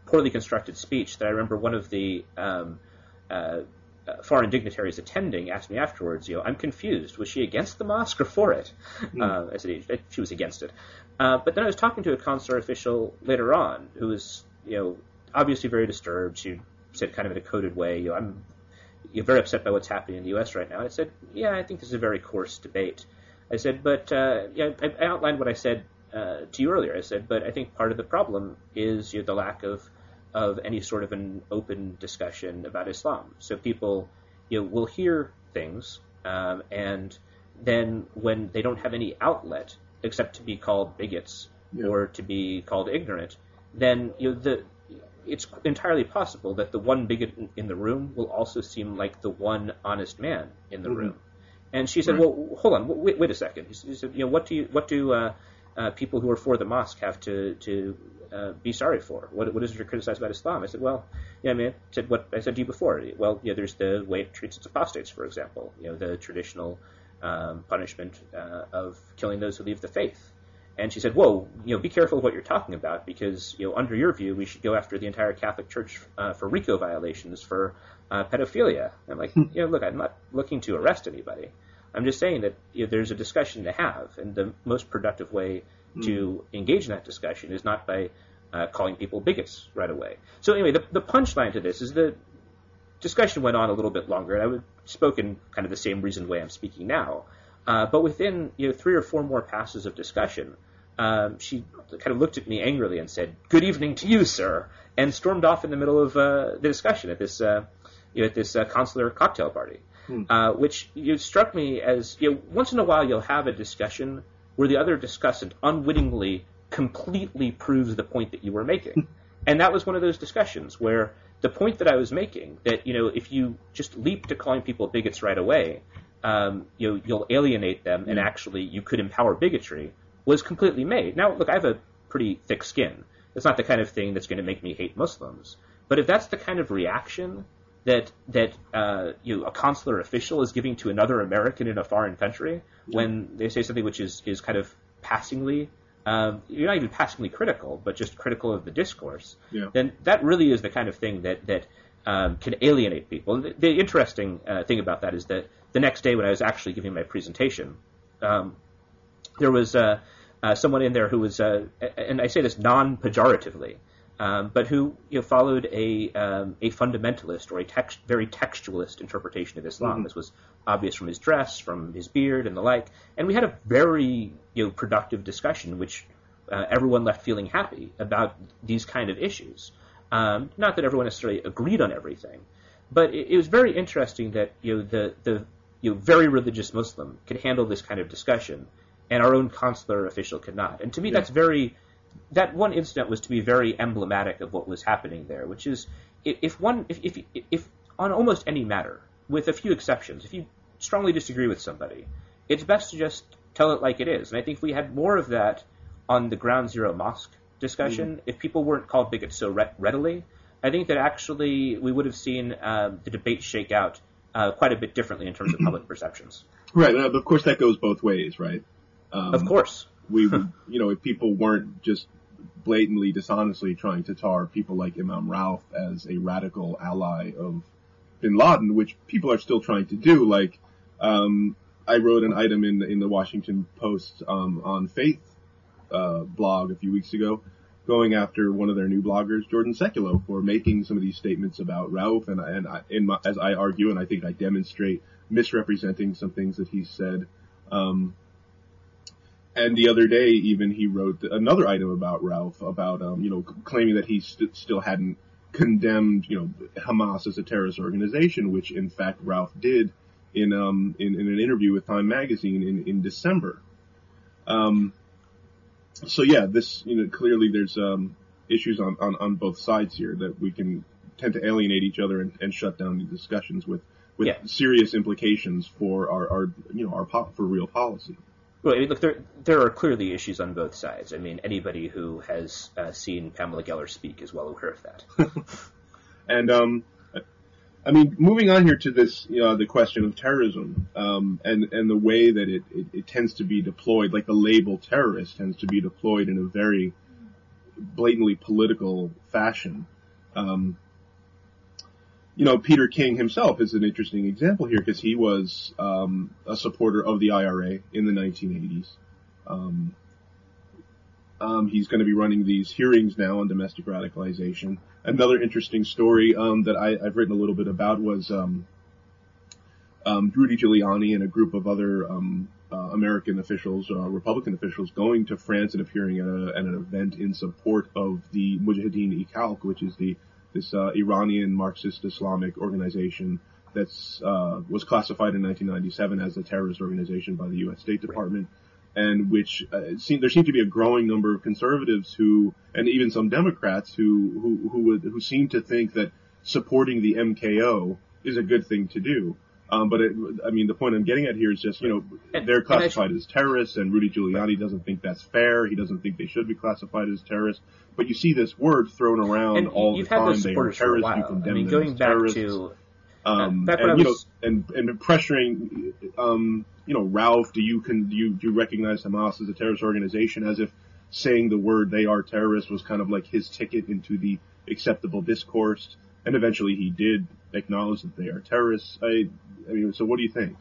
poorly constructed speech that I remember one of the um, uh, uh, foreign dignitaries attending asked me afterwards, you know, I'm confused. Was she against the mosque or for it? Mm. Uh, I said she was against it. Uh, but then I was talking to a consular official later on who was, you know, obviously very disturbed. She said kind of in a coded way, you know, I'm you're very upset by what's happening in the U S right now. I said, yeah, I think this is a very coarse debate. I said, but uh, yeah, I, I outlined what I said uh, to you earlier. I said, but I think part of the problem is you know, the lack of of any sort of an open discussion about Islam. So people, you know, will hear things, um, and then when they don't have any outlet except to be called bigots yeah. or to be called ignorant, then you know the it's entirely possible that the one bigot in the room will also seem like the one honest man in the mm-hmm. room. And she said, right. "Well, hold on, wait, wait a second." She said, "You know, what do you, what do uh, uh, people who are for the mosque have to to uh, be sorry for? What what is it to criticize about Islam?" I said, "Well, yeah, I mean, I said what I said to you before. Well, yeah, there's the way it treats its apostates, for example. You know, the traditional um, punishment uh, of killing those who leave the faith." And she said, "Whoa, you know, be careful of what you're talking about, because you know, under your view, we should go after the entire Catholic Church uh, for RICO violations for uh, pedophilia." I'm like, you know, look, I'm not looking to arrest anybody. I'm just saying that you know, there's a discussion to have, and the most productive way mm. to engage in that discussion is not by uh, calling people bigots right away. So anyway, the, the punchline to this is the discussion went on a little bit longer, and I would spoke in kind of the same reasoned way I'm speaking now. Uh, but within you know three or four more passes of discussion, um, she kind of looked at me angrily and said, "Good evening to you, sir," and stormed off in the middle of uh, the discussion at this uh, you know, at this uh, consular cocktail party. Hmm. Uh, which you know, struck me as, you know, once in a while you'll have a discussion where the other discussant unwittingly completely proves the point that you were making. And that was one of those discussions where the point that I was making, that, you know, if you just leap to calling people bigots right away, um, you know, you'll alienate them and actually you could empower bigotry, was completely made. Now, look, I have a pretty thick skin. It's not the kind of thing that's going to make me hate Muslims. But if that's the kind of reaction that that uh, you know, a consular official is giving to another American in a foreign country yeah. when they say something which is, is kind of passingly, um, you're not even passingly critical, but just critical of the discourse, yeah. then that really is the kind of thing that, that um, can alienate people. And the, the interesting uh, thing about that is that the next day when I was actually giving my presentation, um, there was uh, uh, someone in there who was, uh, and I say this non-pejoratively, Um, but who you know, followed a um, a fundamentalist or a text, very textualist interpretation of Islam. Mm-hmm. This was obvious from his dress, from his beard, and the like. And we had a very you know productive discussion, in which uh, everyone left feeling happy about these kind of issues. Um, not that everyone necessarily agreed on everything, but it, it was very interesting that you know the the you know, very religious Muslim could handle this kind of discussion, and our own consular official could not. And to me, yeah. that's very That one incident was to be very emblematic of what was happening there, which is if one, if, if, if on almost any matter, with a few exceptions, if you strongly disagree with somebody, it's best to just tell it like it is. And I think if we had more of that on the Ground Zero Mosque discussion, mm-hmm. if people weren't called bigots so re- readily, I think that actually we would have seen um, the debate shake out uh, quite a bit differently in terms of public perceptions. Right, and of course that goes both ways, right? Um, of course. We, you know, if people weren't just blatantly, dishonestly trying to tar people like Imam Rauf as a radical ally of bin Laden, which people are still trying to do. Like, um, I wrote an item in in the Washington Post um, on Faith uh, blog a few weeks ago, going after one of their new bloggers, Jordan Sekulow, for making some of these statements about Rauf, and and I, in my, as I argue, and I think I demonstrate, misrepresenting some things that he said. Um, And the other day, even, he wrote another item about Rauf, about, um, you know, claiming that he st- still hadn't condemned, you know, Hamas as a terrorist organization, which, in fact, Rauf did in, um, in, in an interview with Time Magazine in, in December. Um, so, yeah, this, you know, clearly there's, um, issues on, on, on both sides here that we can tend to alienate each other and, and shut down the discussions with, with yeah. serious implications for our, our, you know, our, po- for real policy. Well, I mean, look, there there are clearly issues on both sides. I mean, anybody who has uh, seen Pamela Geller speak is well aware of that. And, um, I mean, moving on here to this, you know, the question of terrorism, um, and, and the way that it, it, it tends to be deployed, like the label terrorist tends to be deployed in a very blatantly political fashion. Um, you know, Peter King himself is an interesting example here because he was um, a supporter of the I R A in the nineteen eighties. Um, um, he's going to be running these hearings now on domestic radicalization. Another interesting story um, that I, I've written a little bit about was um, um, Rudy Giuliani and a group of other um, uh, American officials, uh, Republican officials, going to France and appearing at, a, at an event in support of the Mujahideen-e-Khalq, which is the this uh, Iranian Marxist Islamic organization that's uh, was classified in nineteen ninety-seven as a terrorist organization by the U S State Department, and which uh, seemed, there seemed to be a growing number of conservatives who, and even some Democrats who who who, would, who seem to think that supporting the M K O is a good thing to do. Um, but it, I mean, the point I'm getting at here is just, you know, they're classified as terrorists, and Rudy Giuliani doesn't think that's fair. He doesn't think they should be classified as terrorists. But you see this word thrown around and all the time. They are terrorists. You condemn I mean, them going as back terrorists. to um, back and, when you I was... know, and and pressuring, um, you know, Ralph, do you can do you do you recognize Hamas as a terrorist organization? As if saying the word "they are terrorists" was kind of like his ticket into the acceptable discourse. And eventually he did acknowledge that they are terrorists. I, I mean, so what do you think?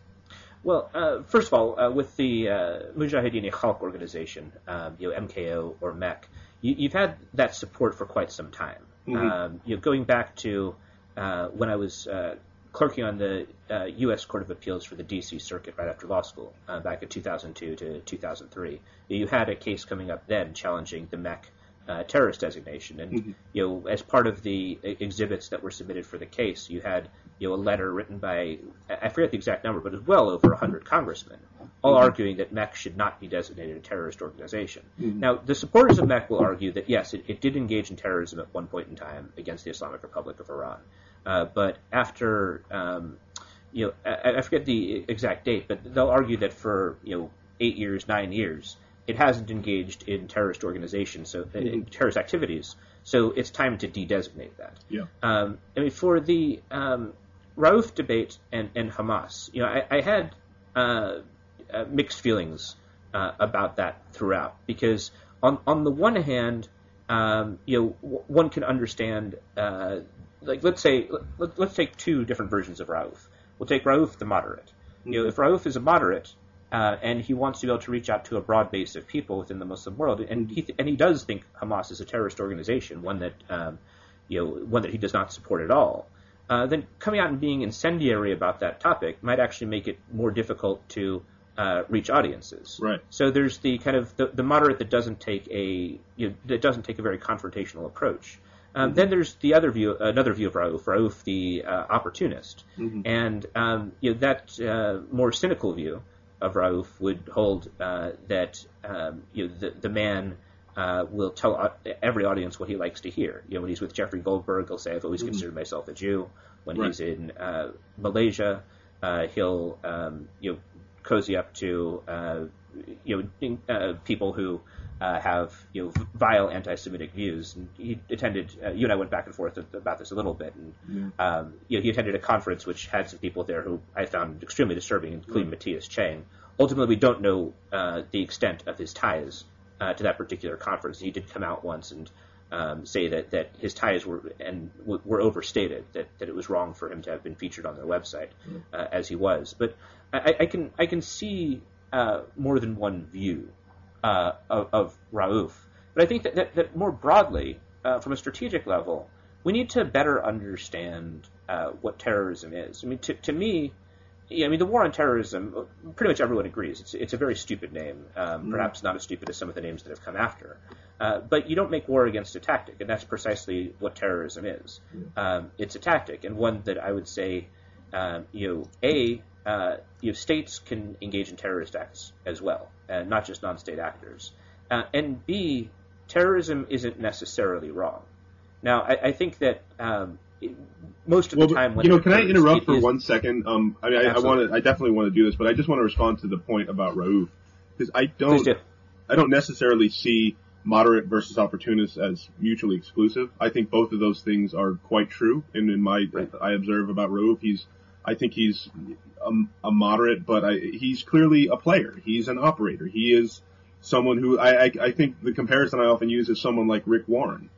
Well, uh, first of all, uh, with the uh, Mujahideen-e-Khalq organization, um, you know, M K O or M E C, you, you've had that support for quite some time. Mm-hmm. Um, you know, going back to uh, when I was uh, clerking on the uh, U S Court of Appeals for the D C Circuit right after law school, uh, back in two thousand two to two thousand three, you had a case coming up then challenging the M E C Uh, terrorist designation, and mm-hmm. you know, as part of the exhibits that were submitted for the case, you had you know a letter written by, I forget the exact number, but it was well over a hundred congressmen, all mm-hmm. arguing that M E C should not be designated a terrorist organization. Mm-hmm. Now, the supporters of M E C will argue that yes, it, it did engage in terrorism at one point in time against the Islamic Republic of Iran, uh, but after um, you know, I, I forget the exact date, but they'll argue that for you know eight years, nine years. It hasn't engaged in terrorist organizations, so uh, mm-hmm. terrorist activities. So it's time to de-designate that. Yeah. Um, I mean, for the um, Rauf debate and, and Hamas, you know, I, I had uh, uh, mixed feelings uh, about that throughout, because on on the one hand, um, you know, w- one can understand, uh, like let's say, let, let's take two different versions of Rauf. We'll take Rauf the moderate. Mm-hmm. You know, if Rauf is a moderate. Uh, and he wants to be able to reach out to a broad base of people within the Muslim world, and he th- and he does think Hamas is a terrorist organization, one that um, you know, one that he does not support at all. Uh, then coming out and being incendiary about that topic might actually make it more difficult to uh, reach audiences. Right. So there's the kind of the, the moderate that doesn't take a you know, that doesn't take a very confrontational approach. Um, mm-hmm. Then there's the other view, another view of Rauf, Rauf the uh, opportunist, mm-hmm. and um, you know, that uh, more cynical view of Rauf would hold uh, that um, you know, the, the man uh, will tell uh, every audience what he likes to hear. You know, when he's with Jeffrey Goldberg, he'll say, "I've always mm-hmm. considered myself a Jew." When right. he's in uh, Malaysia, uh, he'll um, you know cozy up to uh, you know uh, people who uh, have you know vile anti-Semitic views. And he attended. Uh, you and I went back and forth about this a little bit, and yeah. um, you know he attended a conference which had some people there who I found extremely disturbing, including right. Matthias Chang. Ultimately, we don't know uh, the extent of his ties uh, to that particular conference. He did come out once and um, say that, that his ties were and w- were overstated, that, that it was wrong for him to have been featured on their website uh, as he was. But I, I can I can see uh, more than one view uh, of, of Rauf. But I think that, that, that more broadly, uh, from a strategic level, we need to better understand uh, what terrorism is. I mean, to, to me, yeah, I mean, the war on terrorism, pretty much everyone agrees. It's it's a very stupid name, um, mm. perhaps not as stupid as some of the names that have come after. Uh, but you don't make war against a tactic, and that's precisely what terrorism is. Mm. Um, it's a tactic, and one that I would say, um, you know, A, uh, you know, states can engage in terrorist acts as well, uh, not just non-state actors. Uh, and B, terrorism isn't necessarily wrong. Now, I, I think that... Um, most of well, the time, when you know, it can occurs, I interrupt for is, one second? Um, I mean, I, I want to, I definitely want to do this, but I just want to respond to the point about Rauf, because I don't, do. I don't necessarily see moderate versus opportunist as mutually exclusive. I think both of those things are quite true, and in my, right. I observe about Rauf, he's, I think he's a, a moderate, but I, he's clearly a player. He's an operator. He is someone who I, I, I think the comparison I often use is someone like Rick Warren.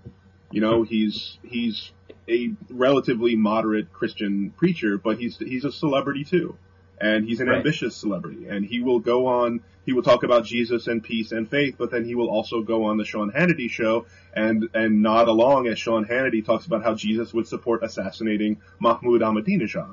You know, he's he's a relatively moderate Christian preacher, but he's he's a celebrity too. And he's an right. ambitious celebrity, and he will go on, he will talk about Jesus and peace and faith, but then he will also go on the Sean Hannity show and, and nod along as Sean Hannity talks about how Jesus would support assassinating Mahmoud Ahmadinejad.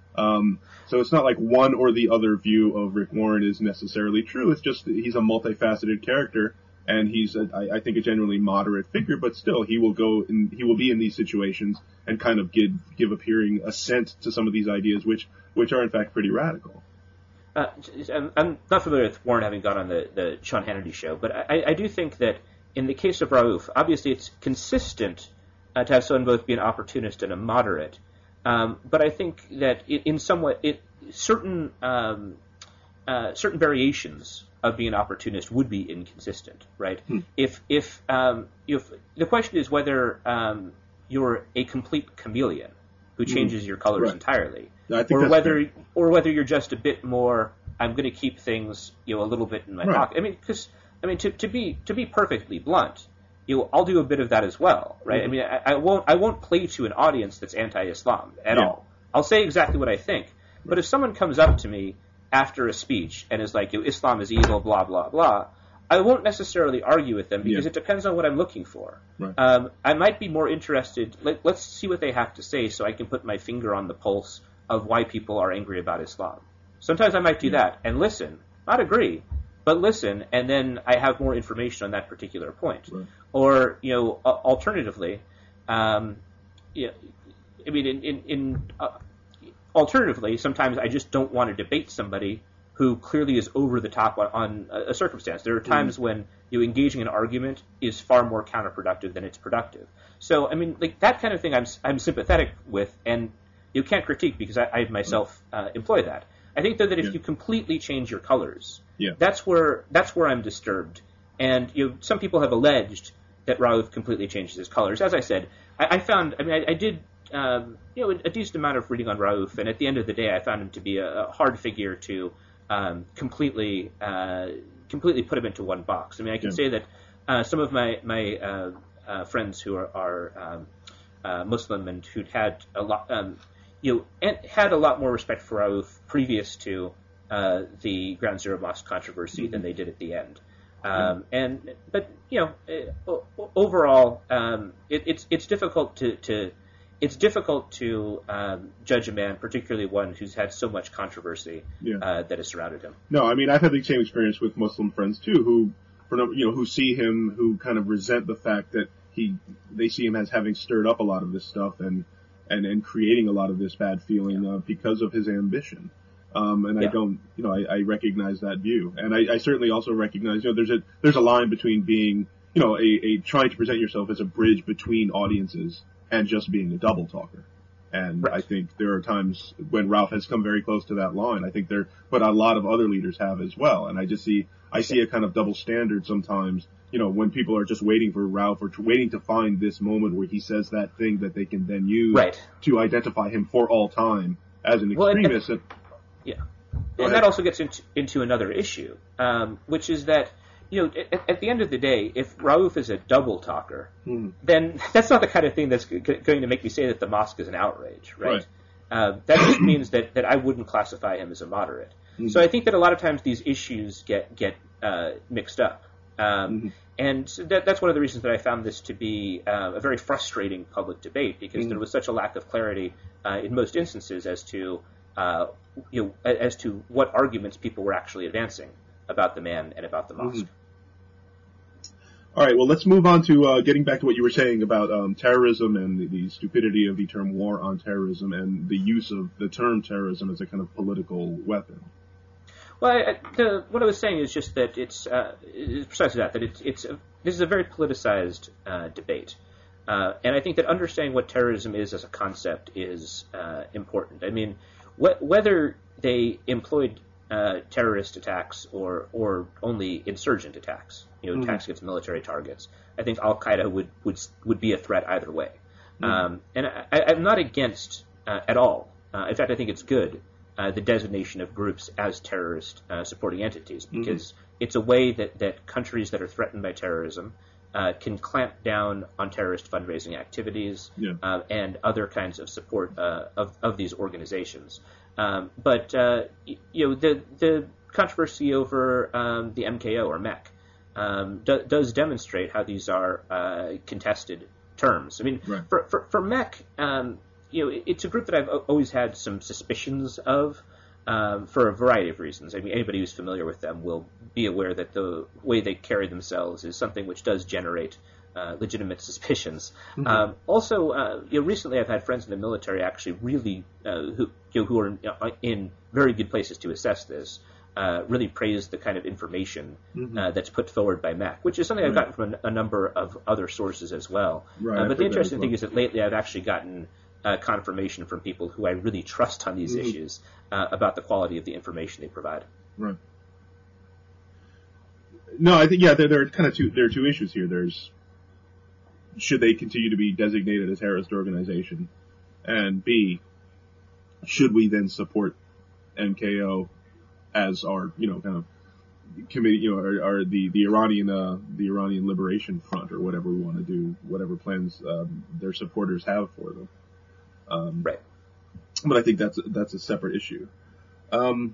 Um, so it's not like one or the other view of Rick Warren is necessarily true. It's just he's a multifaceted character, and he's, a, I, I think, a genuinely moderate figure, but still he will go and he will be in these situations and kind of give, give appearing assent to some of these ideas, which, which are in fact pretty radical. Uh, I'm, I'm not familiar with Warren having gone on the, the Sean Hannity show, but I, I do think that in the case of Rauf, obviously it's consistent uh, to have someone both be an opportunist and a moderate. Um, but I think that it, in somewhat, it, certain um, uh, certain variations of being an opportunist would be inconsistent, right? Hmm. If if um, if the question is whether um, you're a complete chameleon who changes hmm. your colors right. entirely, I think or whether fair. or whether you're just a bit more, I'm going to keep things, you know, a little bit in my right. pocket. I mean, because I mean to, to be to be perfectly blunt, you know, I'll do a bit of that as well, right? Mm-hmm. I mean, I, I won't I won't play to an audience that's anti-Islam at yeah. all. I'll say exactly what I think. But if someone comes up to me after a speech and is like, you know, Islam is evil, blah blah blah, I won't necessarily argue with them because yeah. it depends on what I'm looking for. Right. Um, I might be more interested. Let, let's see what they have to say, so I can put my finger on the pulse of why people are angry about Islam. Sometimes I might do yeah. that and listen, not agree, but listen, and then I have more information on that particular point. Right. Or, you know, uh, alternatively, um, yeah, I mean, in, in, in uh, alternatively, sometimes I just don't want to debate somebody who clearly is over the top on, on a, a circumstance. There are times mm. when you know, engaging in an argument is far more counterproductive than it's productive. So, I mean, like that kind of thing, I'm I'm sympathetic with, and you can't critique because I, I myself uh, employ that. I think though that if yeah. you completely change your colors, yeah. that's where that's where I'm disturbed. And you know, some people have alleged that Rauf completely changes his colors. As I said, I, I found, I mean, I, I did, um, you know, a decent amount of reading on Rauf, and at the end of the day, I found him to be a, a hard figure to um, completely, uh, completely put him into one box. I mean, I can yeah. say that uh, some of my my uh, uh, friends who are, are um, uh, Muslim and who'd had a lot, um, you know, and had a lot more respect for Rauf previous to uh, the Ground Zero Mosque controversy mm-hmm. than they did at the end. Um, and but you know, uh, overall, um, it, it's it's difficult to, to it's difficult to um, judge a man, particularly one who's had so much controversy yeah. uh, that has surrounded him. No, I mean I've had the same experience with Muslim friends too, who for you know who see him, who kind of resent the fact that he they see him as having stirred up a lot of this stuff and and, and creating a lot of this bad feeling uh, because of his ambition. Um, and yeah. I don't, you know, I, I recognize that view, and I, I certainly also recognize, you know, there's a there's a line between being, you know, a, a trying to present yourself as a bridge between audiences and just being a double talker. And right. I think there are times when Rauf has come very close to that line. I think there, but a lot of other leaders have as well. And I just see, I see a kind of double standard sometimes. You know, when people are just waiting for Rauf or to, waiting to find this moment where he says that thing that they can then use right. to identify him for all time as an extremist. Well, Yeah, and that also gets into, into another issue, um, which is that, you know, at, at the end of the day, if Rauf is a double talker, mm. then that's not the kind of thing that's g- going to make me say that the mosque is an outrage, right? right. Uh, that just means that, that I wouldn't classify him as a moderate. Mm. So I think that a lot of times these issues get get uh, mixed up. Um, mm-hmm. And so that, that's one of the reasons that I found this to be uh, a very frustrating public debate, because mm. there was such a lack of clarity uh, in most instances as to Uh, you know, as to what arguments people were actually advancing about the man and about the mosque. Mm-hmm. All right, well, let's move on to uh, getting back to what you were saying about um, terrorism and the, the stupidity of the term war on terrorism and the use of the term terrorism as a kind of political weapon. Well, I, the, what I was saying is just that it's, uh, it's precisely that, that it's, it's a, this is a very politicized uh, debate. Uh, and I think that understanding what terrorism is as a concept is uh, important. I mean, whether they employed uh, terrorist attacks or or only insurgent attacks, you know, mm-hmm. attacks against military targets, I think Al Qaeda would would would be a threat either way. Mm-hmm. Um, and I, I'm not against uh, at all. Uh, in fact, I think it's good uh, the designation of groups as terrorist uh, supporting entities, because mm-hmm. it's a way that that countries that are threatened by terrorism uh, can clamp down on terrorist fundraising activities Yeah. uh, and other kinds of support uh, of of these organizations. Um, but uh, y- you know the the controversy over um, the M K O or M E C um, do, does demonstrate how these are uh, contested terms. I mean, Right. for, for for M E C, um, you know, it- it's a group that I've a- always had some suspicions of. Um, for a variety of reasons. I mean, anybody who's familiar with them will be aware that the way they carry themselves is something which does generate uh, legitimate suspicions. Mm-hmm. Um, also, uh, you know, recently I've had friends in the military actually really uh, who you know, who are in, uh, in very good places to assess this. Uh, really praise the kind of information Mm-hmm. uh, that's put forward by M E C, which is something I've Right. gotten from a, a number of other sources as well. Right, Uh, I've but the heard that interesting as thing well. is that lately I've actually gotten uh, confirmation from people who I really trust on these Mhm. issues uh, about the quality of the information they provide. Right. No, I think yeah, there, there are kind of two. There are two issues here. There's should they continue to be designated a terrorist organization, and B, should we then support M K O as our you know kind of committee, you know, or, or the the Iranian uh, the Iranian Liberation Front or whatever we want to do, whatever plans um, their supporters have for them. Um, Right. But I think that's that's a separate issue. Um,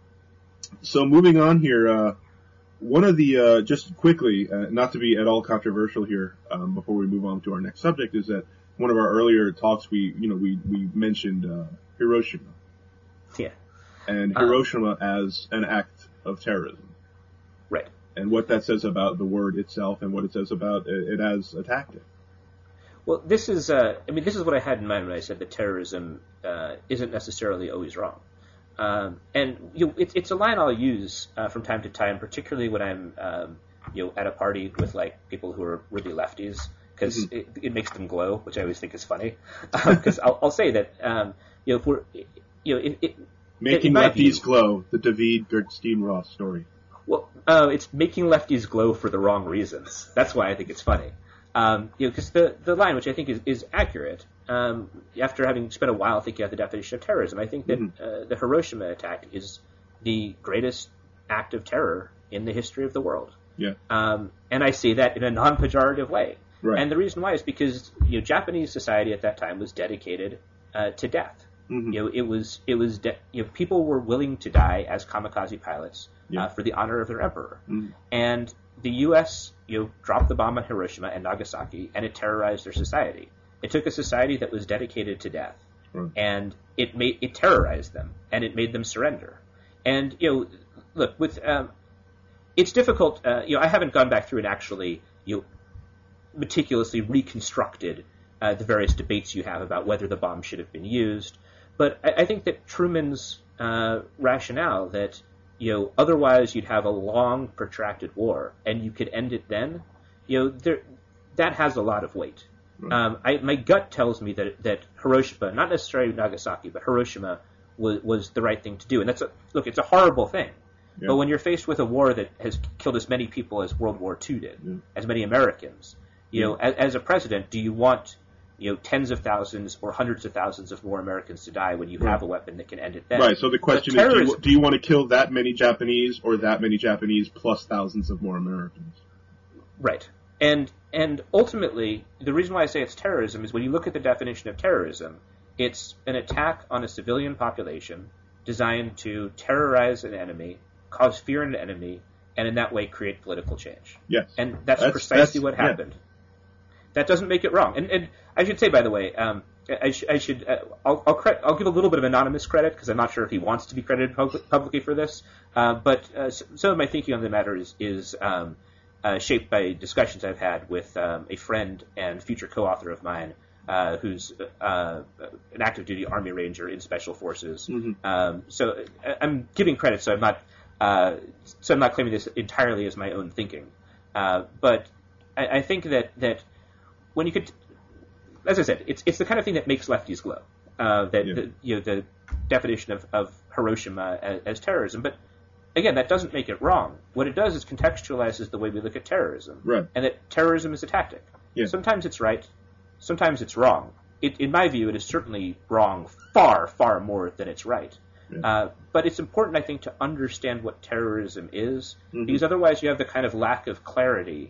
so moving on here, uh, one of the uh, just quickly, uh, not to be at all controversial here, um, before we move on to our next subject, is that one of our earlier talks we you know we we mentioned uh, Hiroshima Yeah. and Uh. Hiroshima as an act of terrorism, Right. and what that says about the word itself and what it says about it, it as a tactic. Well, this is, uh, I mean, this is what I had in mind when I said that terrorism uh, isn't necessarily always wrong. Um, and you know, it, it's a line I'll use uh, from time to time, particularly when I'm, um, you know, at a party with like people who are really lefties, because Mhm. it, it makes them glow, which I always think is funny. Because I'll, I'll say that, um, you know, if we're, you know, it, it, Making in my lefties view- glow, the David Gerstein Ross story. well, uh, it's making lefties glow for the wrong reasons. That's why I think it's funny. Um, you know, because the, the line, which I think is, is accurate, um, after having spent a while thinking about the definition of terrorism, I think that Mhm. uh, the Hiroshima attack is the greatest act of terror in the history of the world. Yeah. Um, and I say that in a non-pejorative way. Right. And the reason why is because you know Japanese society at that time was dedicated uh, to death. Mhm. You know, it was it was de- you know people were willing to die as kamikaze pilots Yeah. uh, for the honor of their emperor. Mhm. And the U S you know dropped the bomb on Hiroshima and Nagasaki, and it terrorized their society. It took a society that was dedicated to death, Right. and it made it terrorized them, and it made them surrender. And you know, look with um, it's difficult. Uh, you know, I haven't gone back through and actually you know, meticulously reconstructed uh, the various debates you have about whether the bomb should have been used. But I, I think that Truman's uh, rationale that you know otherwise you'd have a long, protracted war and you could end it then, you know, there, that has a lot of weight. Right. Um, I, my gut tells me that that Hiroshima, not necessarily Nagasaki, but Hiroshima was was the right thing to do. And that's a, look, it's a horrible thing. Yeah. But when you're faced with a war that has killed as many people as World War Two did, Yeah. as many Americans, you know, Yeah. as, as a president, do you want you know tens of thousands or hundreds of thousands of more Americans to die when you Right. have a weapon that can end it then? Right, so the question But is, do you, terrorism- do you want to kill that many Japanese or that many Japanese plus thousands of more Americans? Right. And and ultimately, the reason why I say it's terrorism is when you look at the definition of terrorism, it's an attack on a civilian population designed to terrorize an enemy, cause fear in an enemy, and in that way create political change. Yes. And that's, That's- precisely that's- what yeah. happened. That doesn't make it wrong. And, and I should say, by the way, um, I, sh- I should uh, I'll I'll, cre- I'll give a little bit of anonymous credit because I'm not sure if he wants to be credited pub- publicly for this. Uh, but uh, s- some of my thinking on the matter is is um, uh, shaped by discussions I've had with um, a friend and future co-author of mine, uh, who's uh, an active duty Army Ranger in Special Forces. Mhm. Um, so uh, I'm giving credit, so I'm not uh, so I'm not claiming this entirely as my own thinking. Uh, but I, I think that that when you could, as I said, it's it's the kind of thing that makes lefties glow. Uh, that Yeah. the, you know the definition of, of Hiroshima as, as terrorism, but again, that doesn't make it wrong. What it does is contextualizes the way we look at terrorism, Right. and that terrorism is a tactic. Yeah. Sometimes it's right, sometimes it's wrong. It, in my view, it is certainly wrong far, far more than it's right. Yeah. Uh, but it's important, I think, to understand what terrorism is, Mhm. because otherwise you have the kind of lack of clarity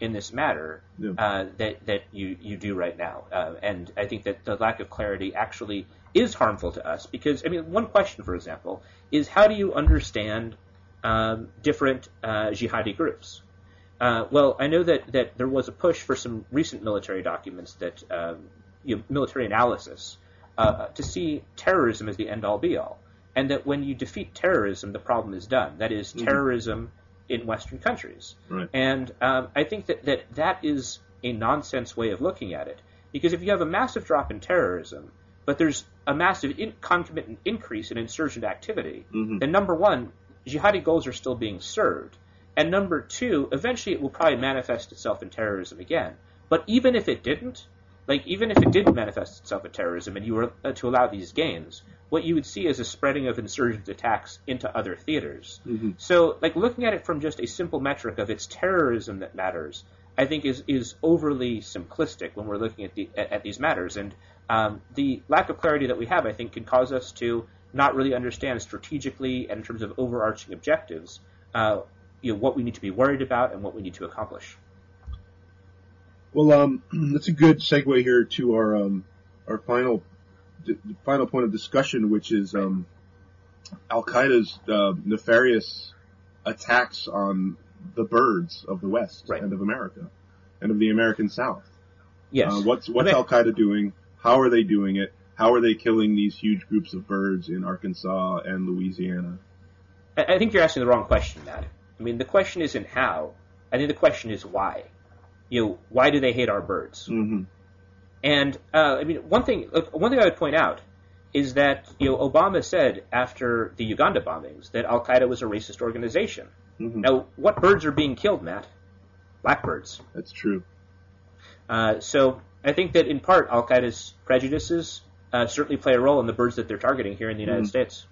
in this matter Yeah. uh, that that you, you do right now. Uh, and I think that the lack of clarity actually is harmful to us because, I mean, one question, for example, is how do you understand um, different uh, jihadi groups? Uh, well, I know that, that there was a push for some recent military documents that, um, you know, military analysis, uh, to see terrorism as the end-all be-all. And that when you defeat terrorism, the problem is done. That is, Mhm. terrorism in Western countries. Right. And um, I think that, that that is a nonsense way of looking at it. Because if you have a massive drop in terrorism, but there's a massive in- concomitant increase in insurgent activity, Mhm. then number one, jihadi goals are still being served. And number two, eventually it will probably manifest itself in terrorism again. But even if it didn't, like even if it didn't manifest itself in terrorism and you were uh, to allow these gains, what you would see is a spreading of insurgent attacks into other theaters. Mhm. So, like looking at it from just a simple metric of it's terrorism that matters, I think is is overly simplistic when we're looking at the at, at these matters. And um, the lack of clarity that we have, I think, can cause us to not really understand strategically and in terms of overarching objectives, uh, you know, what we need to be worried about and what we need to accomplish. Well, um, that's a good segue here to our um, our final the final point of discussion, which is um, Al Qaeda's uh, nefarious attacks on the birds of the West Right. and of America and of the American South. Yes. Uh, what's what's I mean- Al Qaeda doing? How are they doing it? How are they killing these huge groups of birds in Arkansas and Louisiana? I I think you're asking the wrong question, Matt. I mean, the question isn't how. I think the question is why. You know, why do they hate our birds? Mm-hmm. And uh, I mean, one thing, look, one thing I would point out is that you know Obama said after the Uganda bombings that Al Qaeda was a racist organization. Mm-hmm. Now, what birds are being killed, Matt? Blackbirds. That's true. Uh, so I think that in part Al Qaeda's prejudices uh, certainly play a role in the birds that they're targeting here in the United Mhm. States.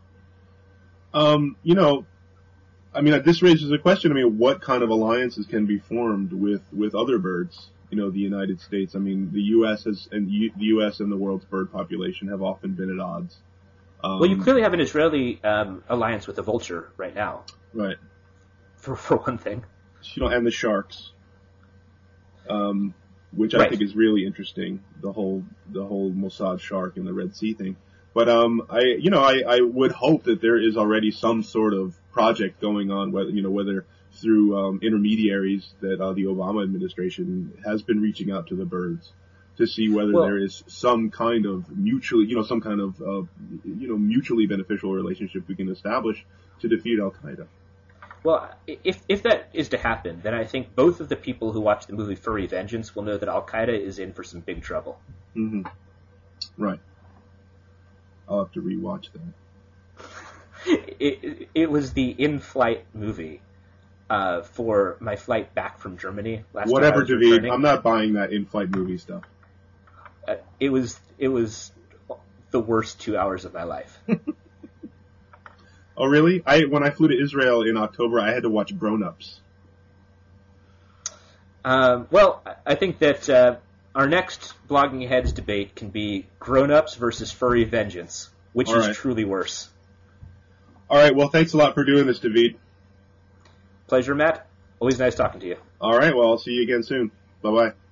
Um, you know, I mean, this raises a question. I mean, what kind of alliances can be formed with, with other birds? You know, the United States. I mean, the U S has and U, the U S and the world's bird population have often been at odds. Um, Well, you clearly have an Israeli um, alliance with the vulture right now, right. for for one thing. You know, and the sharks, um, which I Right. think is really interesting. The whole the whole Mossad shark and the Red Sea thing. But um, I you know I, I would hope that there is already some sort of project going on, whether you know whether through um, intermediaries that uh, the Obama administration has been reaching out to the birds to see whether Well- there is some kind of mutually you know some kind of uh, you know mutually beneficial relationship we can establish to defeat Al Qaeda. Well, if if that is to happen, then I think both of the people who watch the movie Furry Vengeance will know that Al Qaeda is in for some big trouble. Mm-hmm. Right. I'll have to rewatch that. It, it was the in-flight movie uh, for my flight back from Germany last time I Whatever, was David. returning. I'm not buying that in-flight movie stuff. Uh, it was it was the worst two hours of my life. Oh, really? I when I flew to Israel in October, I had to watch Grown Ups. Um, well, I- I think that uh, our next Blogging Heads debate can be grown-ups versus Furry Vengeance, which All is right. truly worse. All right. Well, thanks a lot for doing this, David. Pleasure, Matt. Always nice talking to you. All right. Well, I'll see you again soon. Bye bye.